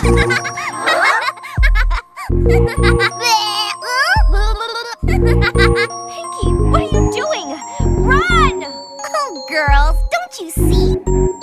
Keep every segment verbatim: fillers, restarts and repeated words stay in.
Pinky, what are you doing? Run! Oh, girls, don't you see?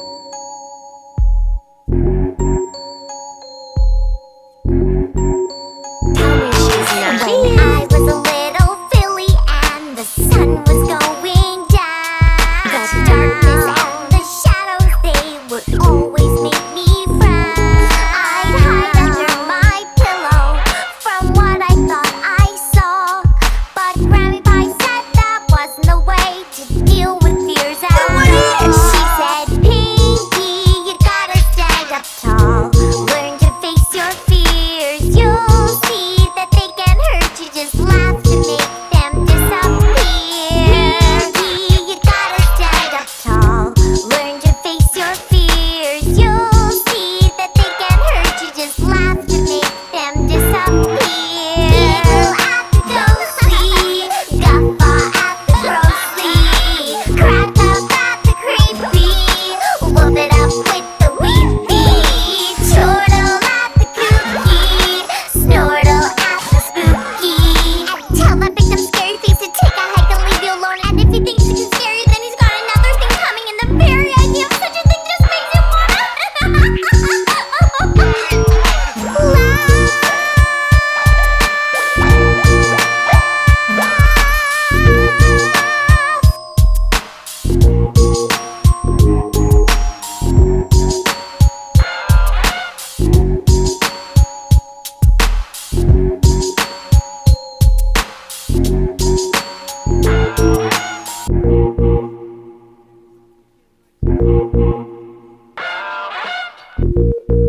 Tell me she's not. When I was a little filly and the sun was going down, the darkness and the shadows, they would always make me frown. I'd hide under my pillow from what I thought I saw, but Grammy Pie said that wasn't the way to deal with fears at all. She said, Pinky, you gotta stand up tall, learn to face your fears. You'll see that they can hurt you, just laugh to make them disappear. Pinky, you gotta stand up tall, learn to face your fears. You'll see that they can hurt you, just laugh to make them disappear. Eagle at the ghostly, guffaw at the grossly, crack up at the creepy, whoop it up with the weepy, chortle at the kooky, snortle at the spooky. Tell that big dumb scary face to take a hike and leave you alone. And if he thinks you can scare you, then he's got another thing coming. And the very idea of such a thing just makes him wanna laugh.